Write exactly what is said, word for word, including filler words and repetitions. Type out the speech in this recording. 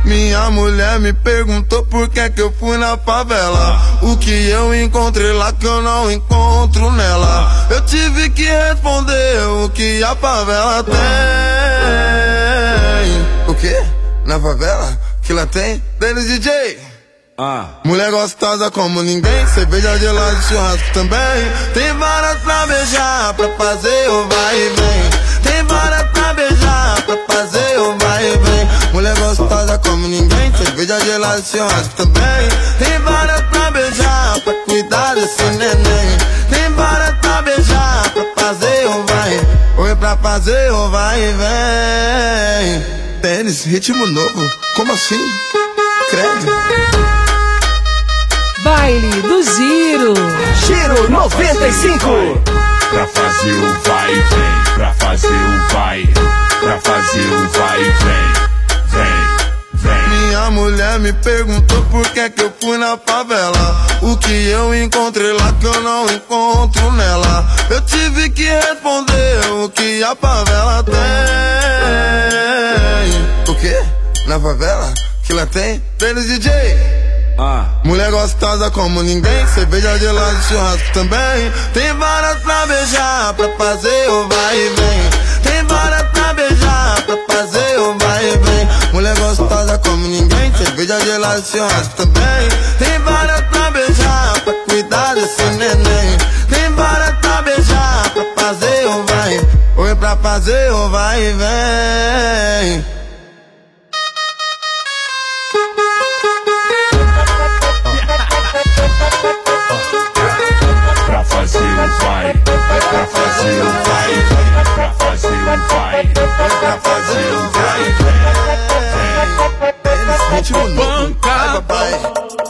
Minha mulher me perguntou por que que eu fui na favela. O que eu encontrei lá que eu não encontro nela. Eu tive que responder o que a favela tem. O quê? Na favela? Que lá tem? Denis D J. Ah. Mulher gostosa como ninguém, cerveja gelada e churrasco também. Tem varas pra beijar, pra fazer o vai e vem. Tem varas pra beijar, pra fazer o vai e vem. Mulher gostosa como ninguém, cerveja gelada e churrasco também. Tem varas pra beijar, pra cuidar desse neném. Tem varas pra beijar, pra fazer o vai. Oi, pra fazer o vai e vem. Tênis, ritmo novo, como assim? Credo. Baile do Giro. Giro noventa e cinco. Pra fazer o vai e vem, pra fazer o vai, pra fazer o vai e vem, vem, vem. Minha mulher me perguntou por que que eu fui na favela. O que eu encontrei lá que eu não encontro nela. Eu tive que responder o que a favela tem. O quê? Na favela? Que lá tem? Denis D J. Ah. Mulher gostosa como ninguém, cerveja gelada e churrasco também. Tem varas pra beijar, pra fazer o vai e vem. Tem varas pra beijar, pra fazer o vai e vem. Mulher gostosa como ninguém, cerveja gelada e churrasco também. Tem varas pra beijar, pra cuidar desse neném. Tem varas pra beijar, pra fazer o vai. Oi, pra fazer o vai e vem. Pra fazer o vai, pra fazer o vai, pra fazer o vai, pra fazer o vai, ritmo novo, ai papai.